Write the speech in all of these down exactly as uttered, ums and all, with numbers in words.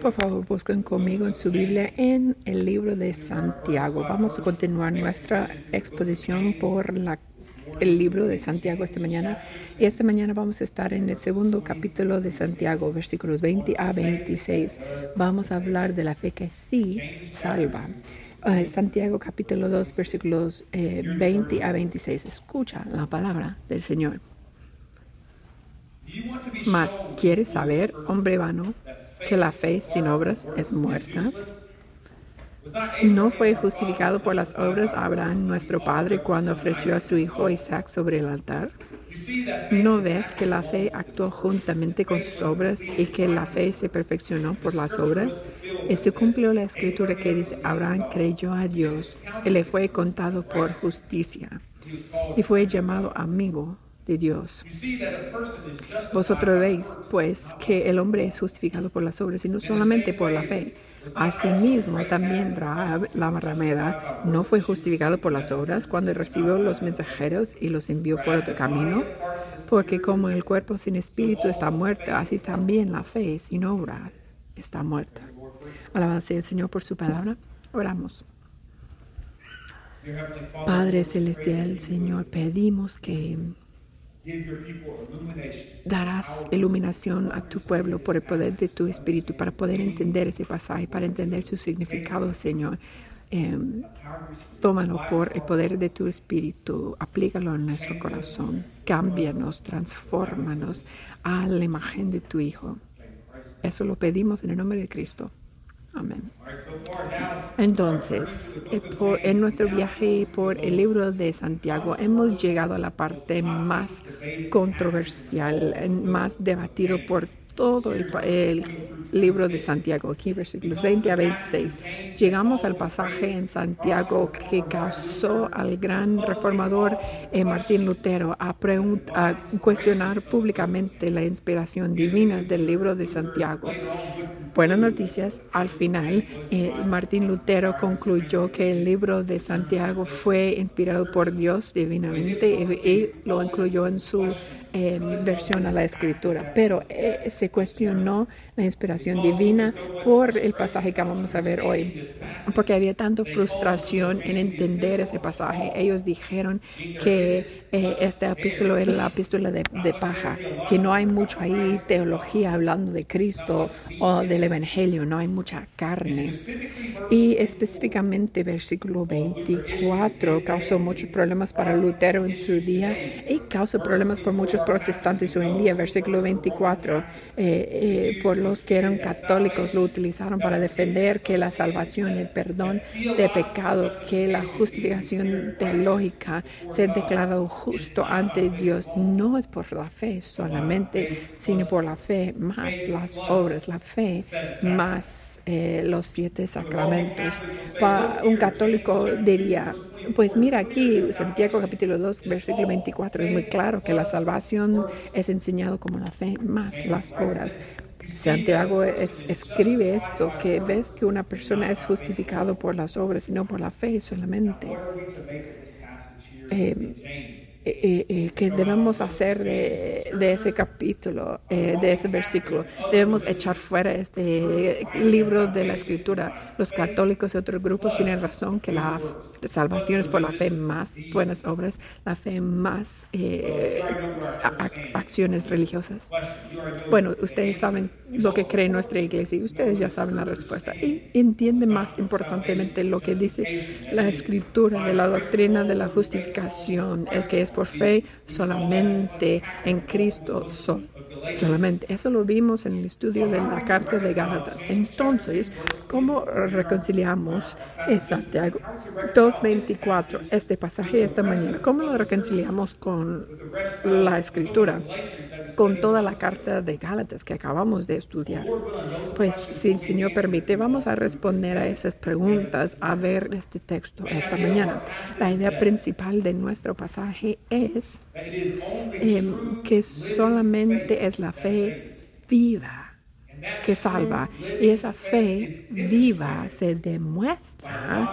Por favor, busquen conmigo en su Biblia en el libro de Santiago. Vamos a continuar nuestra exposición por la, el libro de Santiago esta mañana. Y esta mañana vamos a estar en el segundo capítulo de Santiago, versículos veinte a veintiséis. Vamos a hablar de la fe que sí salva. Uh, Santiago capítulo dos, versículos eh, veinte a veintiséis. Escucha la palabra del Señor. Mas, ¿quieres saber, hombre vano, que la fe sin obras es muerta? ¿No fue justificado por las obras Abraham, nuestro padre, cuando ofreció a su hijo Isaac sobre el altar? ¿No ves que la fe actuó juntamente con sus obras y que la fe se perfeccionó por las obras? Y se cumplió la escritura que dice: Abraham creyó a Dios y le fue contado por justicia, y fue llamado amigo de Dios. Vosotros veis, pues, que el hombre es justificado por las obras y no solamente por la fe. Asimismo, también Rahab, la ramera, no fue justificado por las obras cuando recibió los mensajeros y los envió por otro camino, porque como el cuerpo sin espíritu está muerto, así también la fe sin obra está muerta. Alabado sea el Señor por su palabra. Oramos. Padre celestial, Señor, pedimos que darás iluminación a tu pueblo por el poder de tu Espíritu para poder entender ese pasaje, para entender su significado, Señor. Eh, tómalo por el poder de tu Espíritu, aplícalo en nuestro corazón, cámbianos, transfórmanos a la imagen de tu Hijo. Eso lo pedimos en el nombre de Cristo. Amén. Entonces, en nuestro viaje por el libro de Santiago, hemos llegado a la parte más controversial, más debatido por todo el, el libro de Santiago, aquí versículos veinte a veintiséis. Llegamos al pasaje en Santiago que causó al gran reformador eh, Martín Lutero a, a cuestionar públicamente la inspiración divina del libro de Santiago. Buenas noticias, al final eh, Martín Lutero concluyó que el libro de Santiago fue inspirado por Dios divinamente y, y lo incluyó en su eh, versión a la escritura, pero eh, se cuestionó la inspiración divina por el pasaje que vamos a ver hoy, porque había tanta frustración en entender ese pasaje. Ellos dijeron que eh, esta epístola era la epístola de, de paja, que no hay mucho ahí teología hablando de Cristo o del Evangelio, no hay mucha carne. Y específicamente versículo veinticuatro causó muchos problemas para Lutero en su día y causó problemas por muchos protestantes hoy en día. Versículo veinticuatro, eh, eh, por los que eran católicos lo utilizaron para defender que la salvación, el perdón de pecado, que la justificación teológica, ser declarado justo ante Dios, no es por la fe solamente, sino por la fe más las obras, la fe más Eh, los siete sacramentos. Pa, un católico diría, pues mira aquí, Santiago capítulo dos, versículo veinticuatro, es muy claro que la salvación es enseñado como la fe más las obras. Santiago es, escribe esto, que ves que una persona es justificado por las obras y no por la fe solamente. Eh, Eh, eh, que debemos hacer de, de ese capítulo, eh, de ese versículo. Debemos echar fuera este libro de la Escritura. Los católicos y otros grupos tienen razón que la salvación es por la fe más buenas obras, la fe más eh, a, acciones religiosas. Bueno, ustedes saben lo que cree nuestra iglesia y ustedes ya saben la respuesta. Y entienden más importantemente lo que dice la Escritura de la doctrina de la justificación, el que es por fe solamente en Cristo sol, solamente. Eso lo vimos en el estudio de la carta de Gálatas. Entonces, ¿cómo reconciliamos en Santiago dos veinticuatro, este pasaje esta mañana? ¿Cómo lo reconciliamos con la Escritura, con toda la carta de Gálatas que acabamos de estudiar? Pues, si el Señor permite, vamos a responder a esas preguntas a ver este texto esta mañana. La idea principal de nuestro pasaje es eh, que solamente es la fe viva que salva, y esa fe viva se demuestra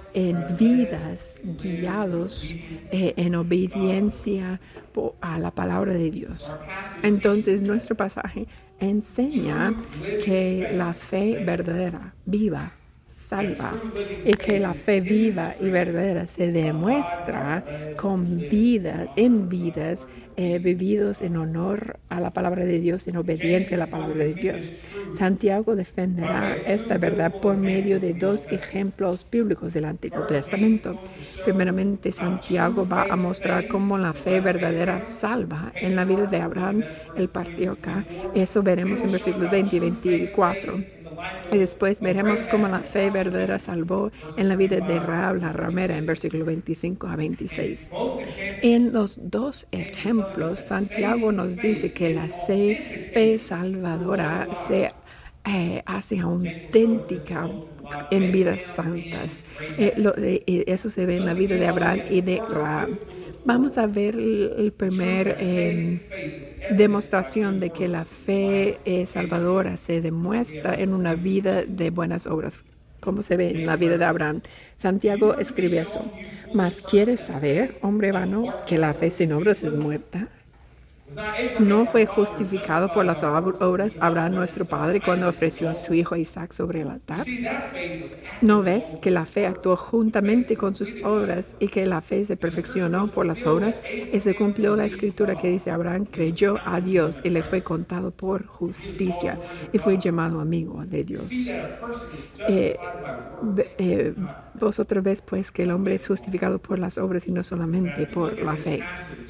en vidas guiados eh, en obediencia a la palabra de Dios. Entonces, nuestro pasaje enseña que la fe verdadera, viva, salva, y que la fe viva y verdadera se demuestra con vidas, en vidas eh, vividos en honor a la palabra de Dios, en obediencia a la palabra de Dios. Santiago defenderá esta verdad por medio de dos ejemplos bíblicos del Antiguo Testamento. Primeramente, Santiago va a mostrar cómo la fe verdadera salva en la vida de Abraham, el patriarca. Eso veremos en versículos veinte y veinticuatro. Y después veremos cómo la fe verdadera salvó en la vida de Rahab la ramera en versículos veinticinco a veintiséis. En los dos ejemplos, Santiago nos dice que la fe salvadora se eh, hace auténtica en vidas santas. Eh, lo, eh, eso se ve en la vida de Abraham y de Rahab. Vamos a ver el, el primer eh, demostración de que la fe eh, salvadora se demuestra en una vida de buenas obras, como se ve en la vida de Abraham. Santiago escribe eso. ¿Mas quieres saber, hombre vano, que la fe sin obras es muerta? ¿No fue justificado por las obras Abraham nuestro padre cuando ofreció a su hijo Isaac sobre el altar? ¿No ves que la fe actuó juntamente con sus obras y que la fe se perfeccionó por las obras? Y se cumplió la escritura que dice: Abraham creyó a Dios y le fue contado por justicia y fue llamado amigo de Dios. Eh, eh, vosotros ves pues que el hombre es justificado por las obras y no solamente por la fe.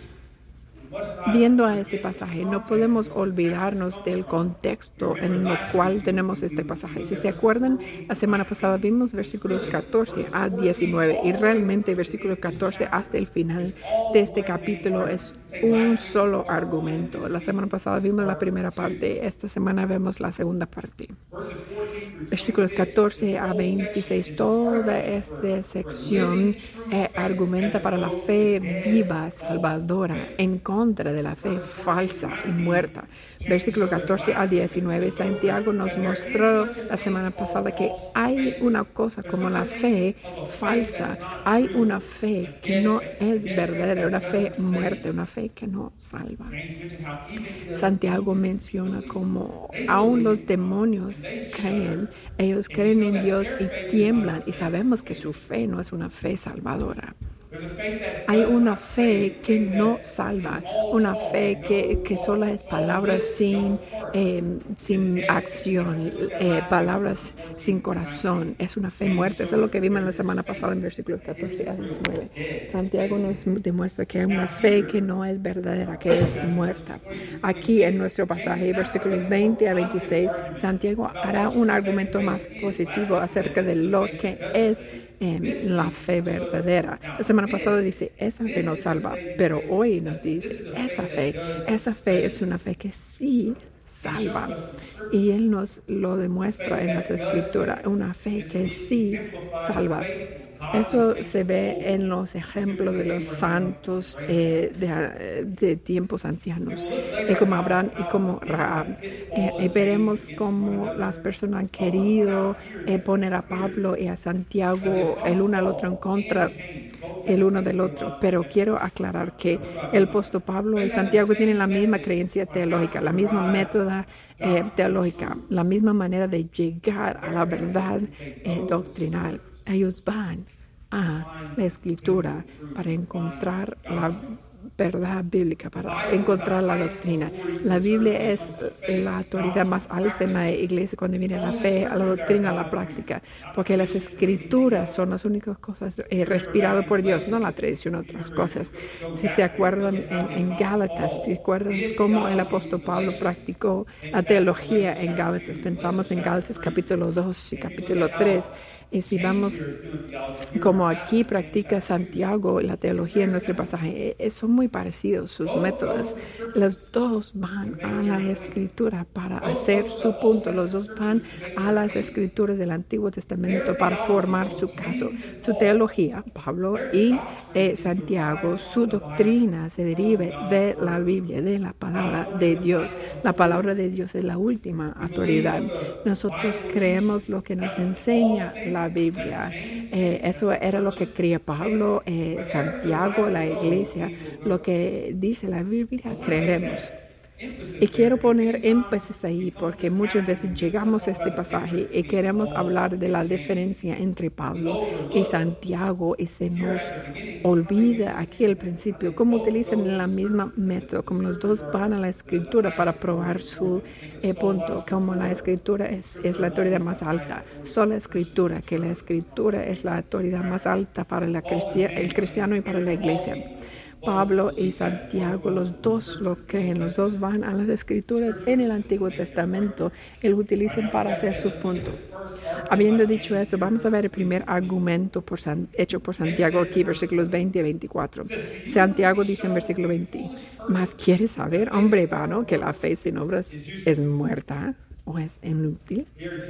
Viendo a este pasaje, no podemos olvidarnos del contexto en el cual tenemos este pasaje. Si se acuerdan, la semana pasada vimos versículos catorce a diecinueve y realmente versículo catorce hasta el final de este capítulo es un solo argumento. La semana pasada vimos la primera parte, esta semana vemos la segunda parte. Versículos catorce a veintiséis, toda esta sección eh, argumenta para la fe viva, salvadora, en contra de la fe falsa y muerta. Versículo catorce a diecinueve, Santiago nos mostró la semana pasada que hay una cosa como la fe falsa, hay una fe que no es verdadera, una fe muerta, una fe que no salva. Santiago menciona como aún los demonios creen, ellos creen en Dios y tiemblan, y sabemos que su fe no es una fe salvadora. Hay una fe que no salva, una fe que, que solo es palabras sin, eh, sin acción, eh, palabras sin corazón. Es una fe muerta. Eso es lo que vimos la semana pasada en versículos catorce a diecinueve. Santiago nos demuestra que hay una fe que no es verdadera, que es muerta. Aquí en nuestro pasaje, versículos veinte a veintiséis, Santiago hará un argumento más positivo acerca de lo que es eh, la fe verdadera. La semana pasada dice, esa fe no salva, pero hoy nos dice, esa fe, esa fe es una fe que sí salva. Y Él nos lo demuestra en las Escrituras, una fe que sí salva. Eso se ve en los ejemplos de los santos eh, de, de tiempos ancianos, eh, como Abraham y como Rahab. Eh, y veremos cómo las personas han querido eh, poner a Pablo y a Santiago el uno al otro en contra el uno del otro, pero quiero aclarar que el apóstol Pablo y Santiago tienen la misma creencia teológica, la misma método eh, teológica, la misma manera de llegar a la verdad eh, doctrinal. Ellos van a la Escritura para encontrar la verdad bíblica, para encontrar la doctrina. La Biblia es la autoridad más alta en la iglesia cuando viene a la fe, a la doctrina, a la práctica, porque las Escrituras son las únicas cosas eh, respiradas por Dios, no la tradición, otras cosas. Si se acuerdan en, en Gálatas, si acuerdan cómo el apóstol Pablo practicó la teología en Gálatas, pensamos en Gálatas capítulo dos y capítulo tres. Y si vamos como aquí practica Santiago la teología en nuestro pasaje, son muy muy parecidos sus métodos. Los dos van a la Escritura para hacer su punto. Los dos van a las Escrituras del Antiguo Testamento para formar su caso. Su teología, Pablo y eh, Santiago, su doctrina se deriva de la Biblia, de la palabra de Dios. La palabra de Dios es la última autoridad. Nosotros creemos lo que nos enseña la Biblia. Eh, eso era lo que creía Pablo, eh, Santiago, la iglesia. Lo que dice la Biblia, creeremos. Y quiero poner énfasis ahí porque muchas veces llegamos a este pasaje y queremos hablar de la diferencia entre Pablo y Santiago y se nos olvida aquí al principio cómo utilizan la misma método, como los dos van a la Escritura para probar su eh, punto, como la Escritura es, es la autoridad más alta, solo la Escritura, que la Escritura es la autoridad más alta para la cristia- el cristiano y para la iglesia. Pablo y Santiago, los dos lo creen, los dos van a las Escrituras en el Antiguo Testamento y lo utilizan para hacer su punto. Habiendo dicho eso, vamos a ver el primer argumento por San, hecho por Santiago aquí, versículos veinte a veinticuatro. Santiago dice en versículo veinte, ¿mas quieres saber, hombre vano, que la fe sin obras es muerta o es inútil?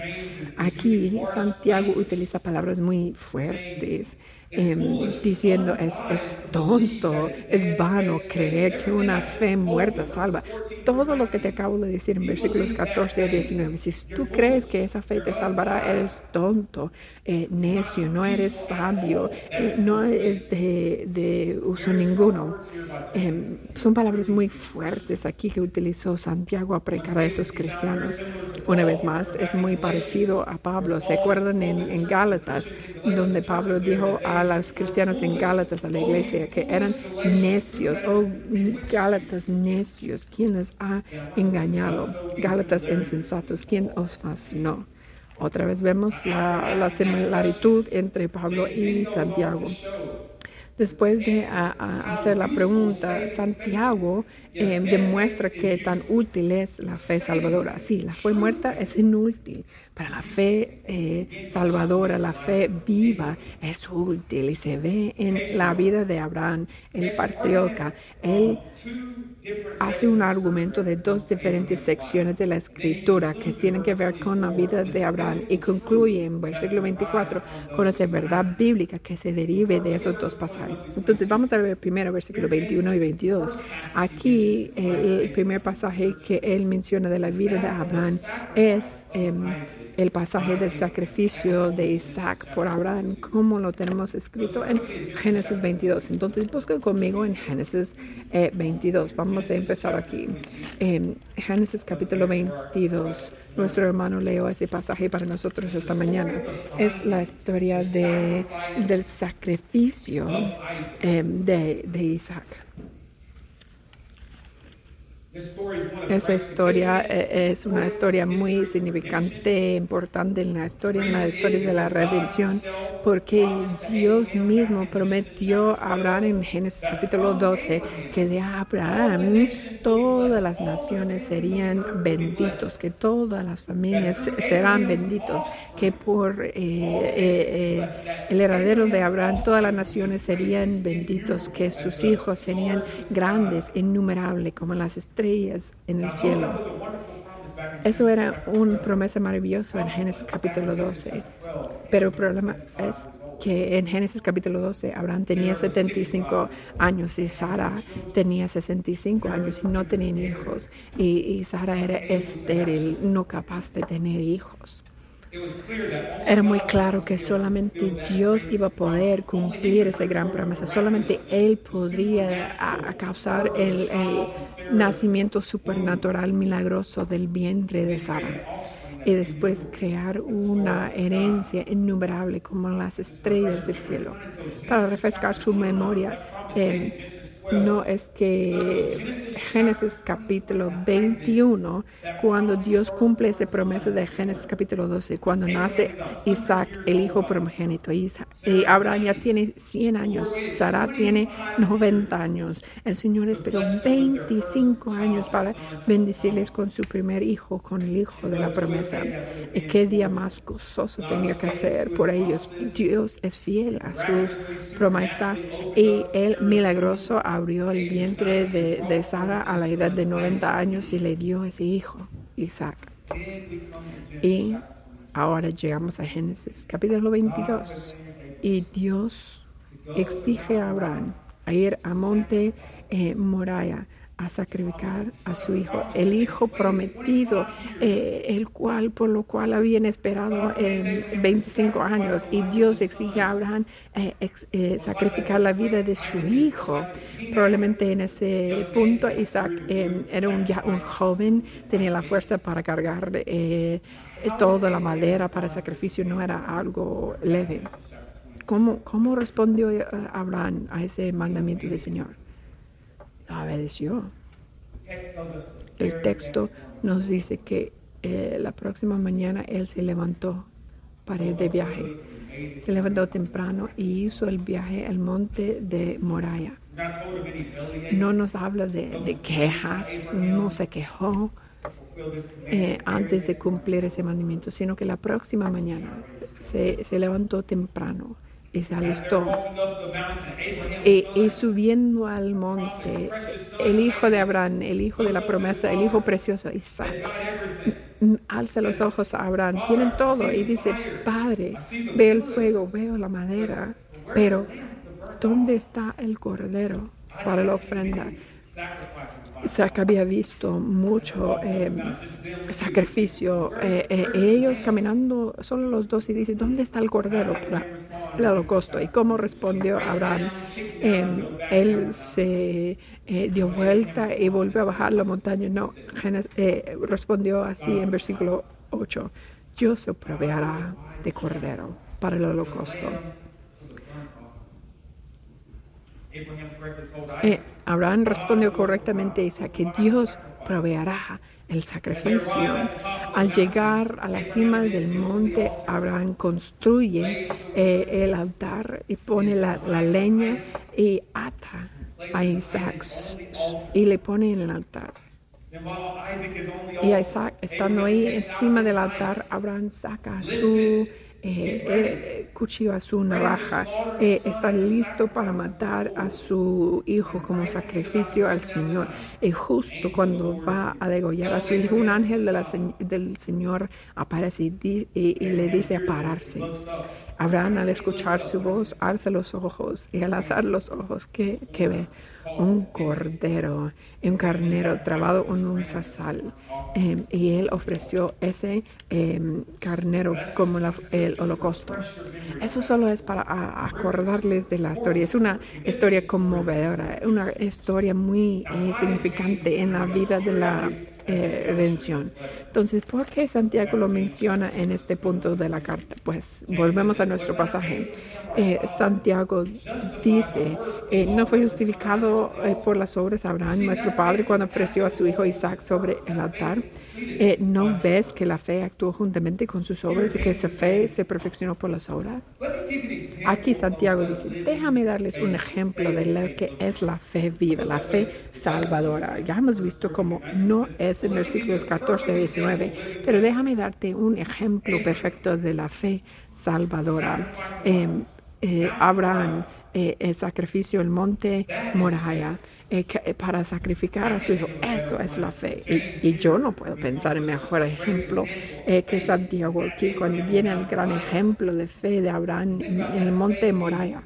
Aquí Santiago utiliza palabras muy fuertes. Eh, diciendo es, es tonto, es vano creer que una fe muerta salva. Todo lo que te acabo de decir en versículos catorce a diecinueve, si tú crees que esa fe te salvará, eres tonto, eh, necio, no eres sabio, eh, no es de, de uso ninguno. Eh, son palabras muy fuertes aquí que utilizó Santiago a predicar a esos cristianos. Una vez más, es muy parecido a Pablo. ¿Se acuerdan en, en Gálatas, donde Pablo dijo a los cristianos en Gálatas, a la iglesia, que eran necios? Oh, Gálatas necios, ¿quién les ha engañado? Gálatas insensatos, ¿quién os fascinó? Otra vez vemos la, la similitud entre Pablo y Santiago. Después de a, a hacer la pregunta, Santiago eh, demuestra que tan útil es la fe salvadora. Sí, la fe muerta es inútil, pero la fe eh, salvadora, la fe viva es útil y se ve en la vida de Abraham, el patriarca. Él hace un argumento de dos diferentes secciones de la Escritura que tienen que ver con la vida de Abraham y concluye en versículo veinticuatro con esa verdad bíblica que se derive de esos dos pasajes. Entonces vamos a ver primero versículo veintiuno y veintidós. Aquí el, el primer pasaje que él menciona de la vida de Abraham es eh, el pasaje del sacrificio de Isaac por Abraham, como lo tenemos escrito en Génesis veintidós. Entonces busca conmigo en Génesis eh, veintidós. Vamos a empezar aquí. En Génesis capítulo veintidós, nuestro hermano leyó ese pasaje para nosotros esta mañana. Es la historia de, del sacrificio eh, de, de Isaac. Esa historia eh, es una historia muy significante, importante en la historia, en la historia de la redención, porque Dios mismo prometió a Abraham en Génesis capítulo doce que de Abraham todas las naciones serían benditos, que todas las familias serán benditos, que por eh, eh, eh, el heredero de Abraham todas las naciones serían benditos, que sus hijos serían grandes, innumerables, como las estrellas en el cielo. Eso era una promesa maravillosa en Génesis capítulo doce. Pero el problema es que en Génesis capítulo doce Abraham tenía setenta y cinco años y Sara tenía sesenta y cinco años y no tenían hijos. Y, y Sara era estéril, no capaz de tener hijos. Era muy claro que solamente Dios iba a poder cumplir esa gran promesa. Solamente Él podría a, a causar el, el nacimiento supernatural milagroso del vientre de Sara y después crear una herencia innumerable como las estrellas del cielo. Para refrescar su memoria, eh, no es que Génesis capítulo veintiuno, cuando Dios cumple esa promesa de Génesis capítulo doce, cuando nace Isaac, el hijo primogénito, Isaac, y Abraham ya tiene cien años, Sara tiene noventa años. El Señor esperó veinticinco años para bendecirles con su primer hijo, con el hijo de la promesa. ¿Y qué día más gozoso tenía que ser por ellos? Dios es fiel a su promesa y el milagroso a abrió el vientre de, de Sara a la edad de noventa años y le dio ese hijo, Isaac. Y ahora llegamos a Génesis, capítulo veintidós. Y Dios exige a Abraham a ir a monte eh, Moriah a sacrificar a su hijo, el hijo prometido, eh, el cual por lo cual habían esperado eh, veinticinco años, y Dios exige a Abraham eh, ex, eh, sacrificar la vida de su hijo. Probablemente en ese punto Isaac eh, era un, ya un joven, tenía la fuerza para cargar eh, toda la madera para el sacrificio, no era algo leve. ¿Cómo, cómo respondió Abraham a ese mandamiento del Señor? Obedeció. El texto nos dice que eh, la próxima mañana él se levantó para ir de viaje. Se levantó temprano y hizo el viaje al monte de Moriah. No nos habla de, de quejas, no se quejó eh, antes de cumplir ese mandamiento, sino que la próxima mañana se, se levantó temprano y se alistó. Y, y subiendo al monte, el hijo de Abraham, el hijo de la promesa, el hijo precioso, Isaac, alza los ojos a Abraham, tienen todo, y dice: Padre, veo el fuego, veo la madera, pero ¿dónde está el cordero para la ofrenda? Isaac había visto mucho eh, sacrificio, eh, eh, ellos caminando solo los dos, y dice: ¿dónde está el cordero para el holocausto? ¿Y cómo respondió Abraham? Eh, él se eh, dio vuelta y volvió a bajar la montaña. No, eh, respondió así en versículo ocho: Dios se proveerá de cordero para el holocausto. Eh, Abraham respondió correctamente a Isaac que Dios proveerá el sacrificio. Al llegar a la cima del monte, Abraham construye eh, el altar y pone la, la leña y ata a Isaac y le pone en el altar. Y a Isaac, estando ahí encima del altar, Abraham saca su Eh, eh, cuchillo, a su navaja, eh, está listo para matar a su hijo como sacrificio al Señor. Y justo cuando va a degollar a su hijo, un ángel de la, del Señor aparece y, di, y, y le dice a pararse. Abraham, al escuchar su voz, alza los ojos, y al alzar los ojos, ¿qué, qué ve? Un cordero, un carnero trabado en un zarzal. Eh, y él ofreció ese eh, carnero como la, el holocausto. Eso solo es para a, acordarles de la historia. Es una historia conmovedora, una historia muy eh, significante en la vida de la eh, redención. Entonces, ¿por qué Santiago lo menciona en este punto de la carta? Pues volvemos a nuestro pasaje. Eh, Santiago dice: eh, no fue justificado eh, por las obras Abraham, nuestro padre, cuando ofreció a su hijo Isaac sobre el altar. Eh, ¿No ves que la fe actuó juntamente con sus obras y que esa fe se perfeccionó por las obras? Aquí Santiago dice: déjame darles un ejemplo de lo que es la fe viva, la fe salvadora. Ya hemos visto cómo no es en versículos catorce a diecinueve, pero déjame darte un ejemplo perfecto de la fe salvadora. Eh, eh, Abraham, eh, el sacrificio, el monte Moriah, eh, que, para sacrificar a su hijo, eso es la fe. Y, y yo no puedo pensar en mejor ejemplo eh, que Santiago aquí, cuando viene el gran ejemplo de fe de Abraham en el monte Moriah.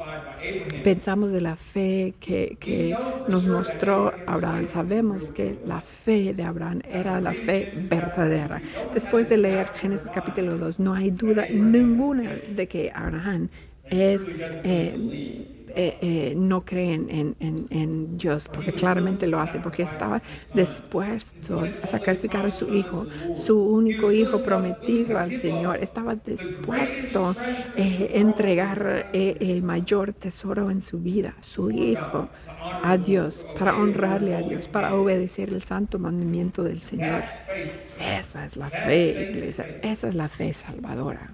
Pensamos de la fe que, que nos mostró Abraham. Sabemos que la fe de Abraham era la fe verdadera. Después de leer Génesis capítulo dos, no hay duda ninguna de que Abraham es eh, eh, eh, no creen en, en, en Dios, porque claramente lo hace, porque estaba dispuesto a sacrificar a su hijo, su único hijo prometido al Señor. Estaba dispuesto a eh, entregar eh, el mayor tesoro en su vida, su hijo, a Dios, para honrarle a Dios, para obedecer el santo mandamiento del Señor. Esa es la fe, iglesia, esa es la fe salvadora.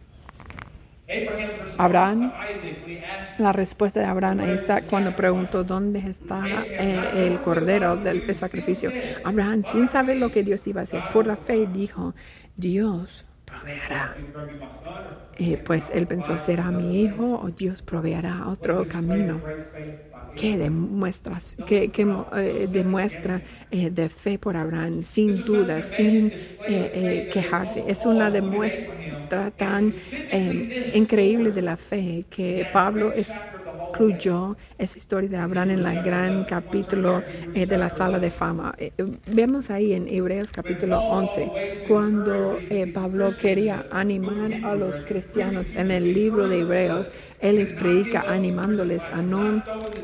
Abraham, la respuesta de Abraham a Isaac cuando preguntó dónde está eh, el cordero del, del sacrificio. Abraham, sin saber lo que Dios iba a hacer, por la fe dijo: Dios proveerá. Eh, pues él pensó, ¿será mi hijo o Dios proveerá otro camino? ¿Qué demuestra, qué, qué, eh, demuestra eh, de fe por Abraham? Sin duda, sin eh, eh, quejarse. Es una demuestra tan eh, increíble de la fe que Pablo excluyó esa historia de Abraham en el gran capítulo eh, de la sala de fama. Eh, vemos ahí en Hebreos capítulo once, cuando eh, Pablo quería animar a los cristianos en el libro de Hebreos. Él les predica animándoles a no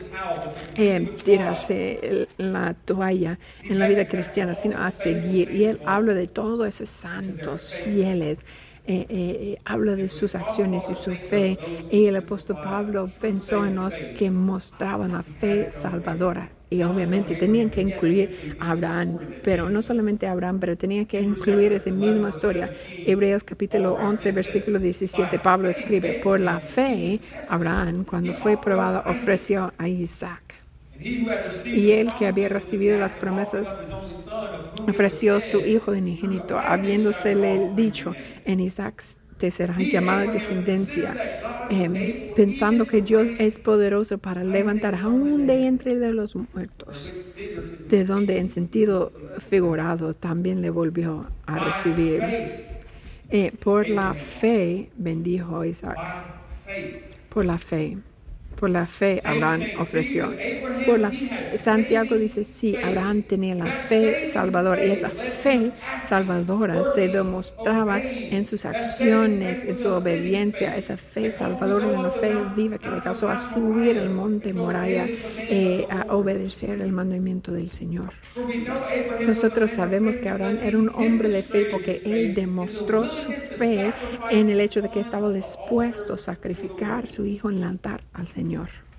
eh, tirarse la toalla en la vida cristiana, sino a seguir. Y él habla de todos esos santos fieles. Eh, eh, habla de sus acciones y su fe. Y el apóstol Pablo pensó en los que mostraban la fe salvadora. Y obviamente tenían que incluir a Abraham, pero no solamente a Abraham, pero tenían que incluir esa misma historia. Hebreos capítulo once, versículo diecisiete, Pablo escribe, por la fe, Abraham, cuando fue probado, ofreció a Isaac. Y él, que había recibido las promesas, ofreció su hijo unigénito, habiéndosele dicho, en Isaac te será llamada descendencia, eh, pensando que Dios es poderoso para levantar aún de entre de los muertos, de donde en sentido figurado también le volvió a recibir. Eh, por la fe bendijo Isaac. Por la fe. Por la fe Abraham ofreció. Por la fe, Santiago dice, sí, Abraham tenía la fe salvadora. Y esa fe salvadora se demostraba en sus acciones, en su obediencia. Esa fe salvadora, una fe viva que le causó a subir el monte Moriah, eh, a obedecer el mandamiento del Señor. Nosotros sabemos que Abraham era un hombre de fe porque él demostró su fe en el hecho de que estaba dispuesto a sacrificar a su hijo en el altar al Señor.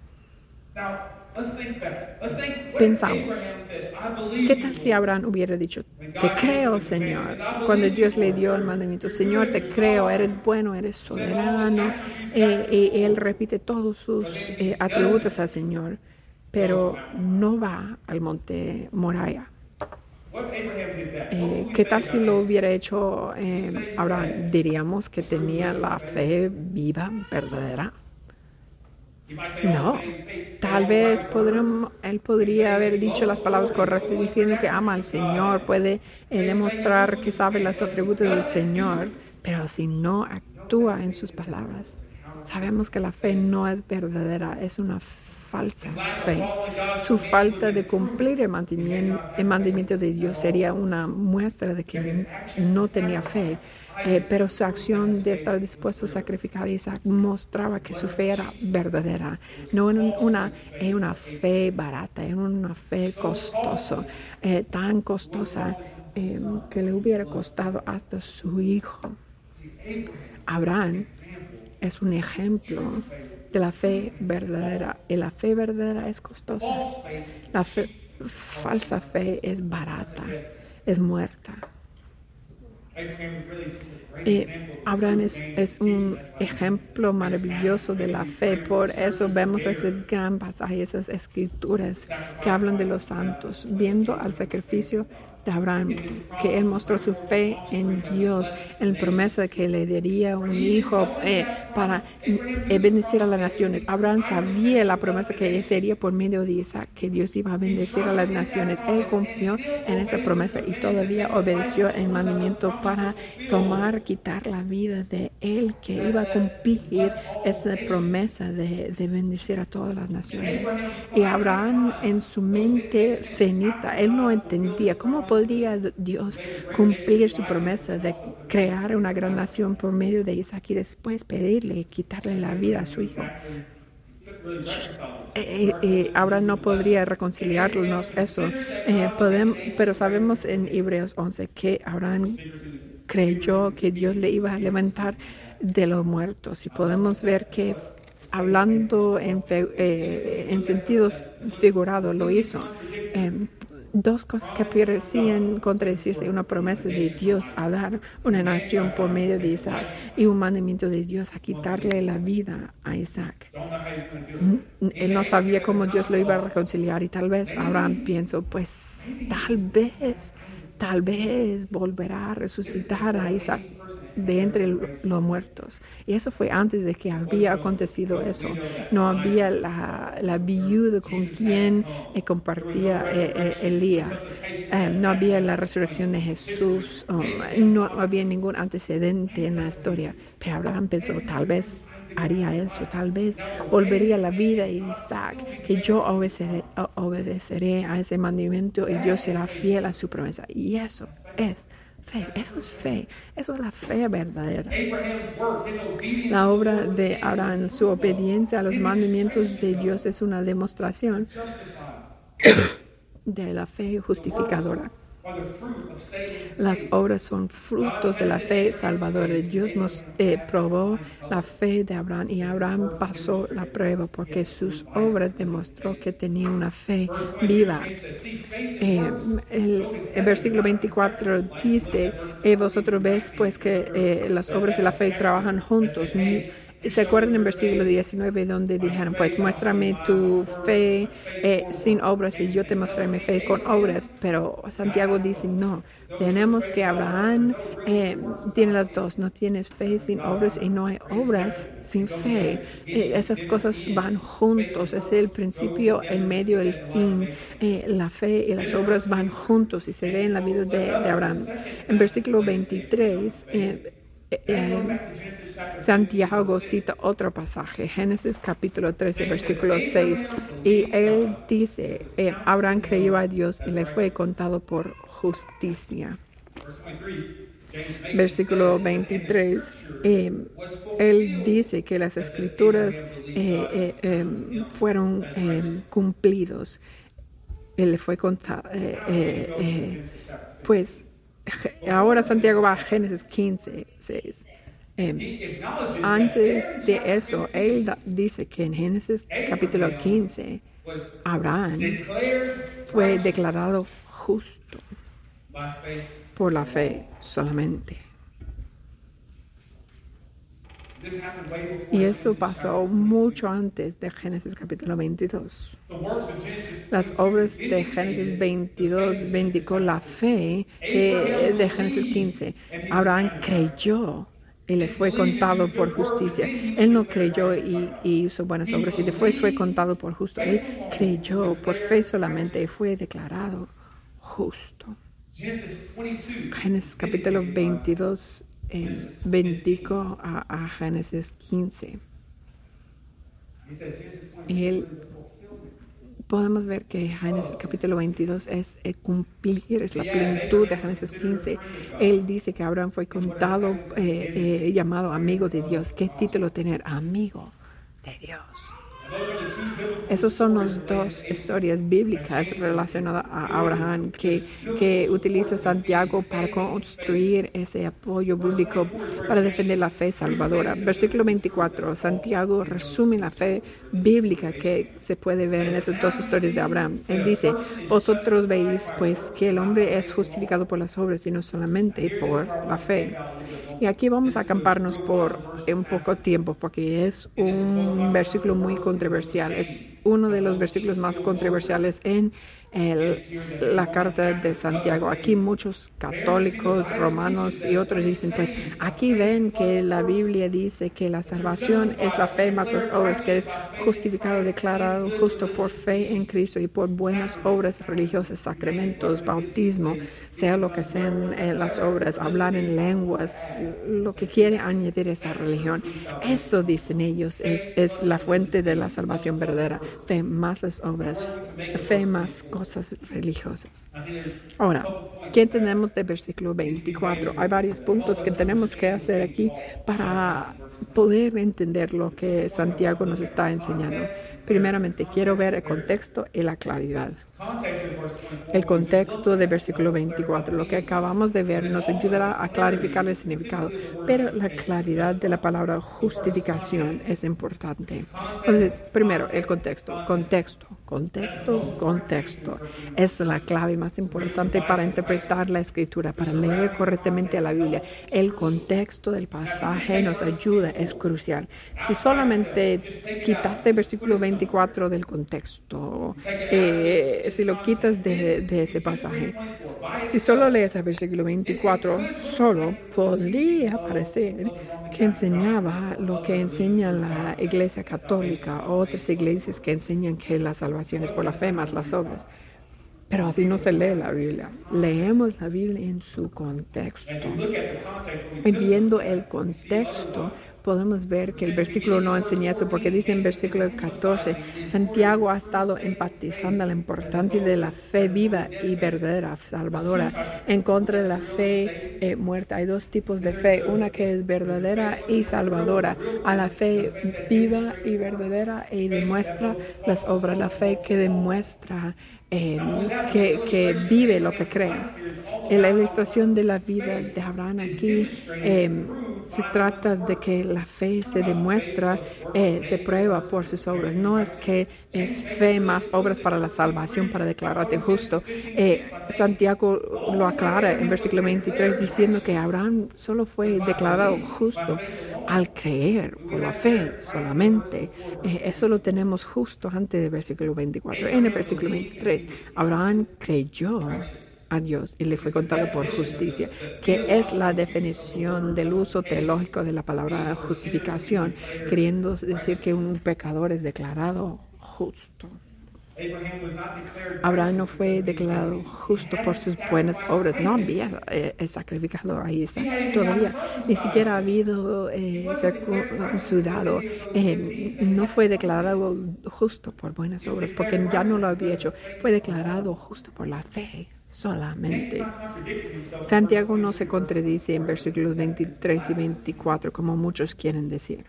Pensamos, ¿qué tal si Abraham hubiera dicho, te creo, Señor? Cuando Dios le dio el mandamiento, Señor, te creo, eres bueno, eres soberano. Eh, y él repite todos sus eh, atributos al Señor, pero no va al monte Moriah. Eh, ¿Qué tal si lo hubiera hecho eh, Abraham? Diríamos que tenía la fe viva, verdadera. No, tal vez podremos, él podría haber dicho las palabras correctas diciendo que ama al Señor, puede eh, demostrar que sabe los atributos del Señor, pero si no actúa en sus palabras, sabemos que la fe no es verdadera, es una falsa fe. Su falta de cumplir el mandamiento, el mandamiento de Dios sería una muestra de que no tenía fe. Eh, pero su acción de estar dispuesto a sacrificar a Isaac mostraba que su fe era verdadera, no era una, era una fe barata, era una fe costosa, eh, tan costosa eh, que le hubiera costado hasta su hijo. Abraham es un ejemplo de la fe verdadera, y la fe verdadera es costosa. La fe, falsa fe es barata, es muerta. Eh, Abraham es, es un ejemplo maravilloso de la fe, por eso vemos ese gran pasaje, esas escrituras que hablan de los santos, viendo al sacrificio de Abraham, que él mostró su fe en Dios, en la promesa de que le daría un hijo eh, para eh, bendecir a las naciones. Abraham sabía la promesa que sería por medio de Isaac, que Dios iba a bendecir a las naciones. Él confió en esa promesa y todavía obedeció el mandamiento para tomar, quitar la vida de él, que iba a cumplir esa promesa de, de bendecir a todas las naciones. Y Abraham, en su mente finita, él no entendía cómo podría Dios cumplir su promesa de crear una gran nación por medio de Isaac y después pedirle quitarle la vida a su hijo. Eh, eh, ahora no podría reconciliarnos eso, eh, podemos, pero sabemos en Hebreos once que Abraham creyó que Dios le iba a levantar de los muertos, y podemos ver que hablando en, eh, en sentido figurado lo hizo. Eh, Dos cosas que parecían contradecirse: una promesa de Dios a dar una nación por medio de Isaac y un mandamiento de Dios a quitarle la vida a Isaac. Él no sabía cómo Dios lo iba a reconciliar, y tal vez Abraham pensó, pues tal vez, tal vez volverá a resucitar a Isaac. de entre los muertos. Y eso fue antes de que había acontecido eso. No había la, la viuda con quien eh, compartía eh, eh, Elías. Eh, no había la resurrección de Jesús. Um, no había ningún antecedente en la historia. Pero Abraham pensó, tal vez haría eso, tal vez volvería a la vida de Isaac, que yo obedeceré, obedeceré a ese mandamiento y Dios será fiel a su promesa. Y eso es fe, eso es fe, eso es la fe verdadera. La obra de Abraham, su obediencia a los mandamientos de Dios es una demostración de la fe justificadora. Las obras son frutos de la fe salvadora. Dios nos eh, probó la fe de Abraham y Abraham pasó la prueba porque sus obras demostró que tenía una fe viva. Eh, el, el versículo veinticuatro dice, eh, vosotros veis pues que eh, las obras de la fe trabajan juntos. ¿Se acuerdan en versículo diecinueve donde dijeron, pues muéstrame tu fe eh, sin obras y yo te mostraré mi fe con obras? Pero Santiago dice, no, tenemos que Abraham eh, tiene las dos, no tienes fe sin obras y no hay obras sin fe. Eh, esas cosas van juntos, es el principio, el medio, el fin. Eh, la fe y las obras van juntos y se ve en la vida de, de Abraham. En versículo veintitrés, eh, eh, Santiago cita otro pasaje, Génesis capítulo trece, versículo seis, y él dice, eh, Abraham creyó a Dios y le fue contado por justicia. Versículo veintitrés, eh, él dice que las escrituras eh, eh, eh, fueron eh, cumplidos. Él le fue contado, eh, eh, eh, pues ahora Santiago va a Génesis quince, seis. Eh, antes de eso, él da, dice que en Génesis capítulo quince, Abraham fue declarado justo por la fe solamente. Y eso pasó mucho antes de Génesis capítulo veintidós. Las obras de Génesis veintidós vindicó la fe eh, de Génesis quince. Abraham creyó y le fue contado por justicia. Él no creyó y, y hizo buenas obras y después fue contado por justo. Él creyó por fe solamente y fue declarado justo. Génesis capítulo veintidós eh, bendicó a, a Génesis quince. Y él, podemos ver que Génesis capítulo veintidós es el cumplir, es la plenitud de Génesis quince. Él dice que Abraham fue contado, eh, eh, llamado amigo de Dios. ¿Qué título tener? Amigo de Dios. Esas son las dos historias bíblicas relacionadas a Abraham que, que utiliza Santiago para construir ese apoyo bíblico para defender la fe salvadora. Versículo veinticuatro, Santiago resume la fe bíblica que se puede ver en esas dos historias de Abraham. Él dice, vosotros veis pues que el hombre es justificado por las obras y no solamente por la fe. Y aquí vamos a acamparnos por un poco tiempo porque es un versículo muy controversial. Es uno de los versículos más controversiales en el, la carta de Santiago. Aquí muchos católicos, romanos y otros dicen, pues aquí ven que la Biblia dice que la salvación es la fe más las obras, que es justificado, declarado justo por fe en Cristo y por buenas obras religiosas, sacramentos, bautismo, sea lo que sean eh, las obras, hablar en lenguas, lo que quiere añadir esa religión. Eso, dicen ellos, es, es la fuente de la salvación verdadera. Fe más las obras, fe más cosas religiosas. Ahora, ¿qué entendemos del versículo veinticuatro? Hay varios puntos que tenemos que hacer aquí para poder entender lo que Santiago nos está enseñando. Primeramente, quiero ver el contexto y la claridad. El contexto del versículo veinticuatro, lo que acabamos de ver, nos ayudará a clarificar el significado, pero la claridad de la palabra justificación es importante. Entonces, primero, el contexto, contexto, contexto, contexto. Es la clave más importante para interpretar la Escritura, para leer correctamente la Biblia. El contexto del pasaje nos ayuda, es crucial. Si solamente quitaste el versículo veinticuatro del contexto, eh, si lo quitas de, de ese pasaje, Si solo lees el versículo veinticuatro, solo podría parecer que enseñaba lo que enseña la Iglesia Católica o otras iglesias que enseñan que la salvación es por la fe más las obras. Pero así no se lee la Biblia. Leemos la Biblia en su contexto. Y viendo el contexto, podemos ver que el versículo no enseña eso, porque dice en versículo catorce, Santiago ha estado enfatizando la importancia de la fe viva y verdadera, salvadora, en contra de la fe eh, muerta. Hay dos tipos de fe, una que es verdadera y salvadora. A la fe viva y verdadera y demuestra las obras, la fe que demuestra Eh, que, que vive lo que cree. En la ilustración de la vida de Abraham aquí eh, se trata de que la fe se demuestra, eh, se prueba por sus obras. No es que es fe más obras para la salvación, para declararte justo. Eh, Santiago lo aclara en versículo veintitrés diciendo que Abraham solo fue declarado justo al creer por la fe solamente. Eh, eso lo tenemos justo antes del versículo veinticuatro. En el versículo veintitrés, Abraham creyó a Dios y le fue contado por justicia, que es la definición del uso teológico de la palabra justificación, queriendo decir que un pecador es declarado justo. Abraham no fue declarado justo por sus buenas obras, no había eh, sacrificado a Isaac todavía, ni siquiera ha habido eh, circuncidado, eh, no fue declarado justo por buenas obras, porque ya no lo había hecho, fue declarado justo por la fe solamente. Santiago no se contradice en versículos veintitrés y veinticuatro, como muchos quieren decir.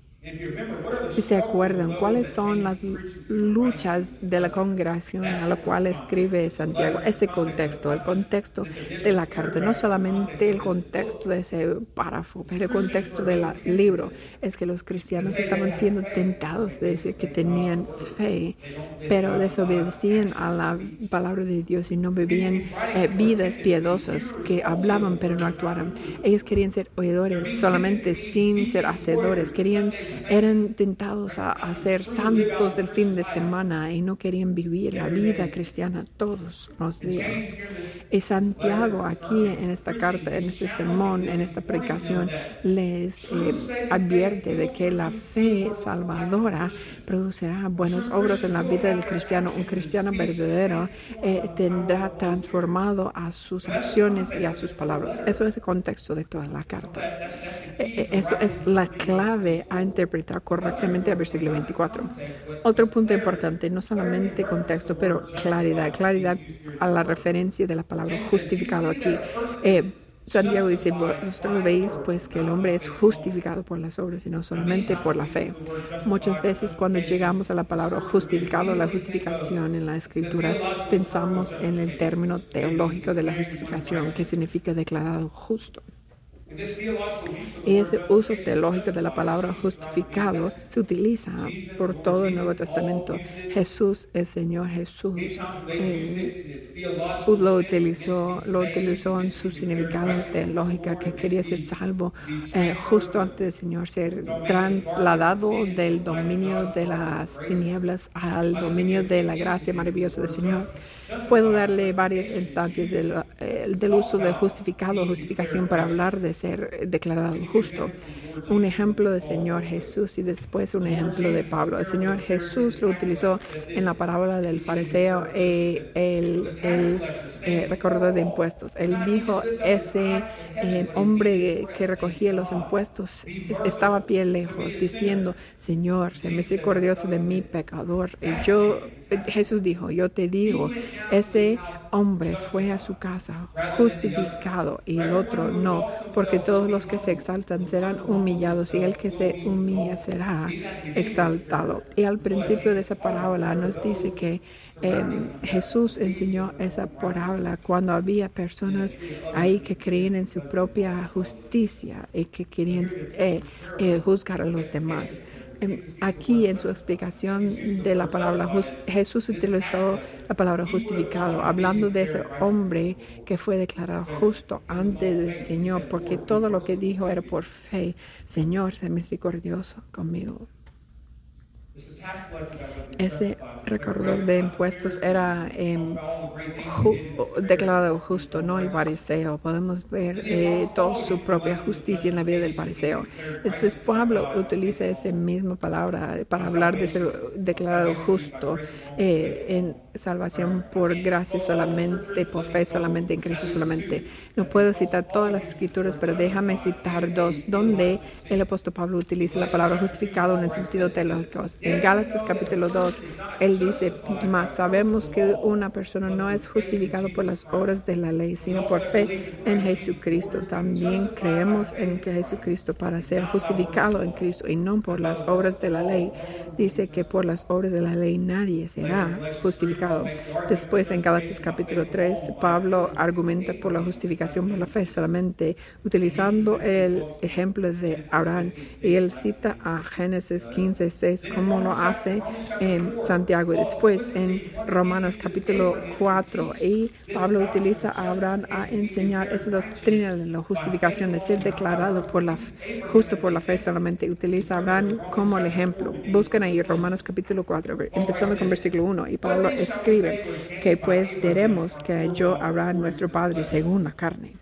Si se acuerdan, ¿cuáles son las luchas de la congregación a la cual escribe Santiago? Ese contexto, el contexto de la carta, no solamente el contexto de ese párrafo, pero el contexto del libro, es que los cristianos estaban siendo tentados de decir que tenían fe, pero desobedecían a la palabra de Dios y no vivían eh, vidas piadosas, que hablaban pero no actuaran. Ellos querían ser oidores solamente sin ser hacedores, querían eran tentados a, a ser santos del fin de semana y no querían vivir la vida cristiana todos los días. Y Santiago aquí en esta carta, en este sermón, en esta predicación, les eh, advierte de que la fe salvadora producirá buenas obras en la vida del cristiano. Un cristiano verdadero eh, tendrá transformado a sus acciones y a sus palabras. Eso es el contexto de toda la carta. Eh, eso es la clave a interpretar correctamente el versículo veinticuatro. Otro punto importante, no solamente contexto, pero claridad. Claridad a la referencia de la palabra justificado aquí. Eh, Santiago dice, vosotros veis pues que el hombre es justificado por las obras y no solamente por la fe. Muchas veces cuando llegamos a la palabra justificado, la justificación en la escritura, pensamos en el término teológico de la justificación, que significa declarado justo. Y ese uso teológico de la palabra justificado se utiliza por todo el Nuevo Testamento. Jesús, el Señor Jesús, eh, lo utilizó, lo utilizó en su significado teológico, que quería ser salvo eh, justo antes del Señor, ser trasladado del dominio de las tinieblas al dominio de la gracia maravillosa del Señor. Puedo darle varias instancias del, eh, del uso de justificado o justificación para hablar de ser declarado justo. Un ejemplo del Señor Jesús y después un ejemplo de Pablo. El Señor Jesús lo utilizó en la parábola del fariseo y el, el eh, recaudador de impuestos. Él dijo, ese eh, hombre que recogía los impuestos estaba a pie lejos, diciendo, Señor, sé misericordioso de mí, pecador. Y yo, Jesús dijo, yo te digo, ese hombre fue a su casa justificado y el otro no, porque todos los que se exaltan serán humillados y el que se humilla será exaltado. Y al principio de esa parábola nos dice que eh, Jesús enseñó esa parábola cuando había personas ahí que creían en su propia justicia y que querían eh, eh, juzgar a los demás. Aquí en su explicación de la palabra Jesús utilizó la palabra justificado, hablando de ese hombre que fue declarado justo ante el Señor, porque todo lo que dijo era por fe. Señor, sé misericordioso conmigo. Ese recaudador de impuestos era eh, ju declarado justo, no el fariseo. Podemos ver eh, toda su propia justicia en la vida del fariseo. Entonces Pablo utiliza esa misma palabra para hablar de ser declarado justo eh, en salvación por gracia solamente, por fe solamente, en Cristo solamente. No puedo citar todas las escrituras, pero déjame citar dos donde el apóstol Pablo utiliza la palabra justificado en el sentido teológico. En Gálatas capítulo dos, él dice, mas sabemos que una persona no es justificada por las obras de la ley, sino por fe en Jesucristo. También creemos en que Jesucristo para ser justificado en Cristo y no por las obras de la ley. Dice que por las obras de la ley nadie será justificado. Después en Gálatas capítulo tres, Pablo argumenta por la justificación por la fe solamente utilizando el ejemplo de Abraham, y él cita a Génesis quince seis como lo hace en Santiago. Y después en Romanos capítulo cuatro, y Pablo utiliza a Abraham a enseñar esa doctrina de la justificación, de ser declarado por la, justo por la fe solamente. Utiliza a Abraham como el ejemplo. Busquen ahí Romanos capítulo cuatro, empezando con versículo uno, y Pablo escribe que pues diremos que yo Abraham nuestro padre según la carne.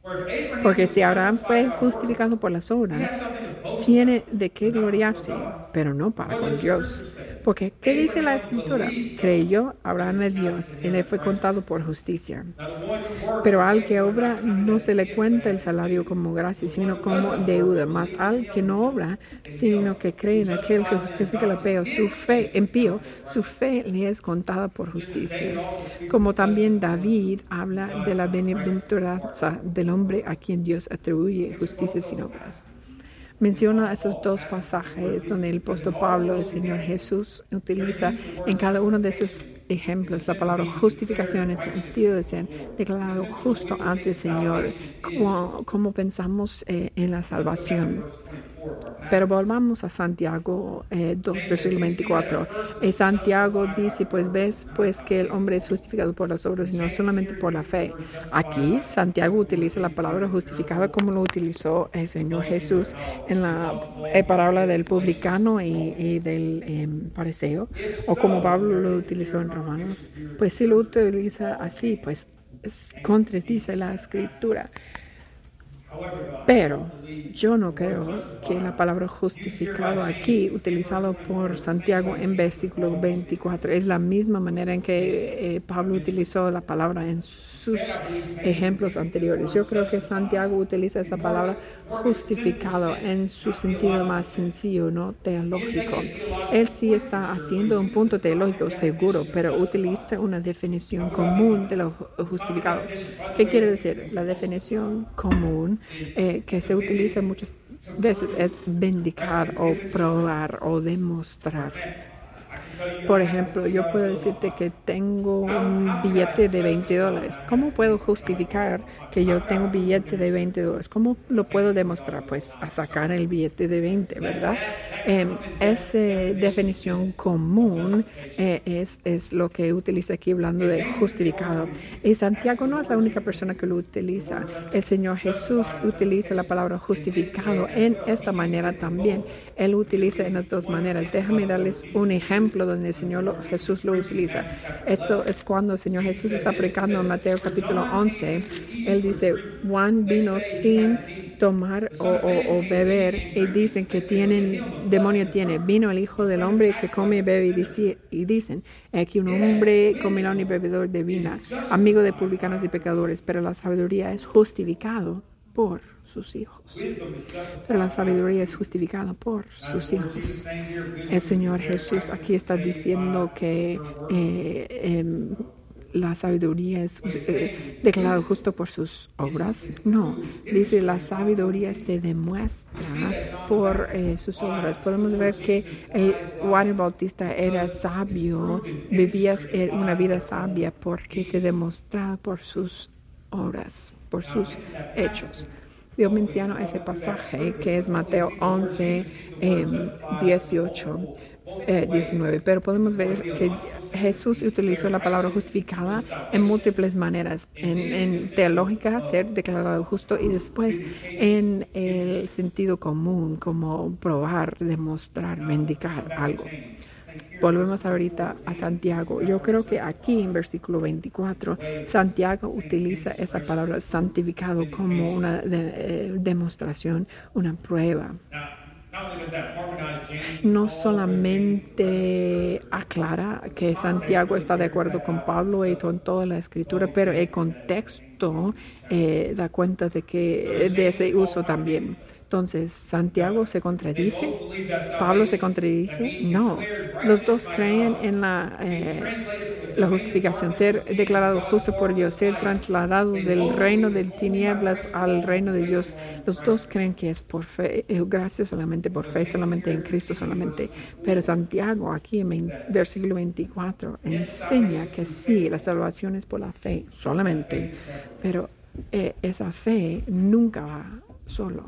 Porque si Abraham fue justificado por las obras, tiene de qué gloriarse, pero no para con Dios. Porque, ¿qué dice la Escritura? Creyó Abraham en Dios y le fue contado por justicia. Pero al que obra no se le cuenta el salario como gracia, sino como deuda. Más al que no obra, sino que cree en aquel que justifica el impío, su fe, impío, su fe le es contada por justicia. Como también David habla de la bienaventuranza del hombre a quien Dios atribuye justicia sin obras. Menciona esos dos pasajes donde el apóstol Pablo, el Señor Jesús, utiliza en cada uno de esos ejemplos la palabra justificación en el sentido de ser declarado justo ante el Señor, como, como pensamos eh, en la salvación. Pero volvamos a Santiago eh, dos, versículo veinticuatro. Y Santiago dice, pues ves pues que el hombre es justificado por las obras y no solamente por la fe. Aquí Santiago utiliza la palabra justificada como lo utilizó el Señor Jesús en la eh, parábola del publicano y, y del eh, fariseo, o como Pablo lo utilizó en Romanos. Pues si lo utiliza así, pues contradice la Escritura. Pero yo no creo que la palabra justificado aquí, utilizado por Santiago en versículo veinticuatro, es la misma manera en que eh, Pablo utilizó la palabra en sus ejemplos anteriores. Yo creo que Santiago utiliza esa palabra justificado en su sentido más sencillo, no teológico. Él sí está haciendo un punto teológico seguro, pero utiliza una definición común de lo justificado. ¿Qué quiere decir? La definición común Eh, que se utiliza muchas veces es vindicar o probar o demostrar. Por ejemplo, yo puedo decirte que tengo un billete de veinte dólares. ¿Cómo puedo justificar que yo tengo un billete de veinte dólares? ¿Cómo lo puedo demostrar? Pues a sacar el billete de veinte, ¿verdad? Eh, esa definición común eh, es, es lo que utiliza aquí hablando de justificado. Y Santiago no es la única persona que lo utiliza. El Señor Jesús utiliza la palabra justificado en esta manera también. Él lo utiliza en las dos maneras. Déjame darles un ejemplo donde el Señor lo, Jesús lo utiliza. Esto es cuando el Señor Jesús está predicando en Mateo capítulo once. Él dice, Juan vino sin tomar o, o, o beber, y dicen que tienen, demonio tiene. Vino el Hijo del Hombre que come y bebe, y, dice, y dicen, aquí un hombre comilón y bebedor de vino, amigo de publicanos y pecadores, pero la sabiduría es justificado por sus hijos. Pero la sabiduría es justificada por sus hijos. El Señor Jesús aquí está diciendo que eh, eh, la sabiduría es eh, declarada justo por sus obras. No, dice la sabiduría se demuestra por eh, sus obras. Podemos ver que eh, Juan el Bautista era sabio, vivía una vida sabia porque se demostraba por sus obras, por sus hechos. Yo menciono ese pasaje que es Mateo once, eh, dieciocho, eh, diecinueve, pero podemos ver que Jesús utilizó la palabra justificada en múltiples maneras, en, en teológica, ser declarado justo, y después en el sentido común, como probar, demostrar, vindicar algo. Volvemos ahorita a Santiago. Yo creo que aquí en versículo veinticuatro, Santiago utiliza esa palabra santificado como una de, eh, demostración, una prueba. No solamente aclara que Santiago está de acuerdo con Pablo y con toda la escritura, pero el contexto eh, da cuenta de que de ese uso también. Entonces, ¿Santiago se contradice? ¿Pablo se contradice? No. Los dos creen en la, eh, la justificación, ser declarado justo por Dios, ser trasladado del reino de tinieblas al reino de Dios. Los dos creen que es por fe, eh, gracias solamente por fe, solamente en Cristo solamente. Pero Santiago, aquí en versículo veinticuatro, enseña que sí, la salvación es por la fe solamente, pero eh, esa fe nunca va solo.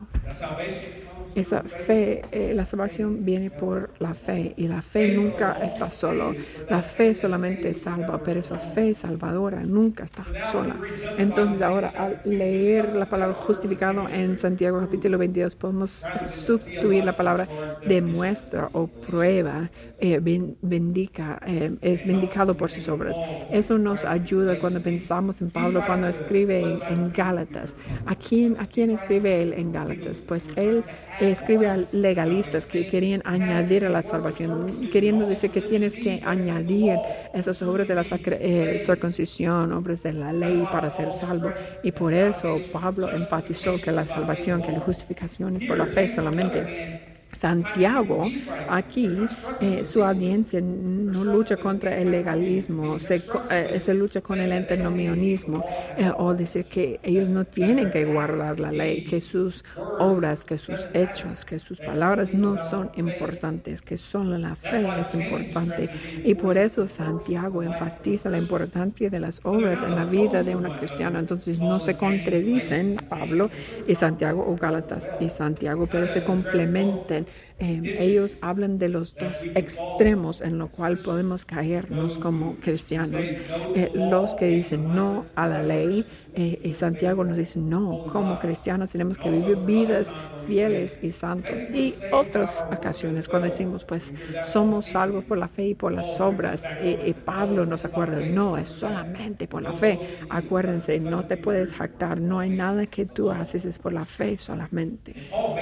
Esa fe, eh, la salvación viene por la fe, y la fe nunca está solo. La fe solamente salva, pero esa fe salvadora nunca está sola. Entonces ahora, al leer la palabra justificado en Santiago capítulo veintidós, podemos sustituir la palabra demuestra o prueba, eh, vindica, eh, es vindicado por sus obras. Eso nos ayuda cuando pensamos en Pablo, cuando escribe en, en Gálatas. ¿A quién, ¿A quién escribe él en Gálatas? Pues él escribe a legalistas que querían añadir a la salvación, queriendo decir que tienes que añadir esas obras de la sacra, eh, circuncisión, obras de la ley para ser salvo. Y por eso Pablo enfatizó que la salvación, que la justificación es por la fe solamente. Santiago, aquí, eh, su audiencia no lucha contra el legalismo, se, eh, se lucha con el antinomianismo, eh, o decir que ellos no tienen que guardar la ley, que sus obras, que sus hechos, que sus palabras no son importantes, que solo la fe es importante. Y por eso Santiago enfatiza la importancia de las obras en la vida de una cristiana. Entonces no se contradicen Pablo y Santiago, o Gálatas y Santiago, pero se complementan. Eh, ellos hablan de los dos extremos en lo cual podemos caernos como cristianos. Eh, los que dicen no a la ley, eh, y Santiago nos dice no, como cristianos tenemos que vivir vidas fieles y santos. Y otras ocasiones cuando decimos pues somos salvos por la fe y por las obras, y, y Pablo nos acuerda, no, es solamente por la fe. Acuérdense, no te puedes jactar, no hay nada que tú haces, es por la fe solamente.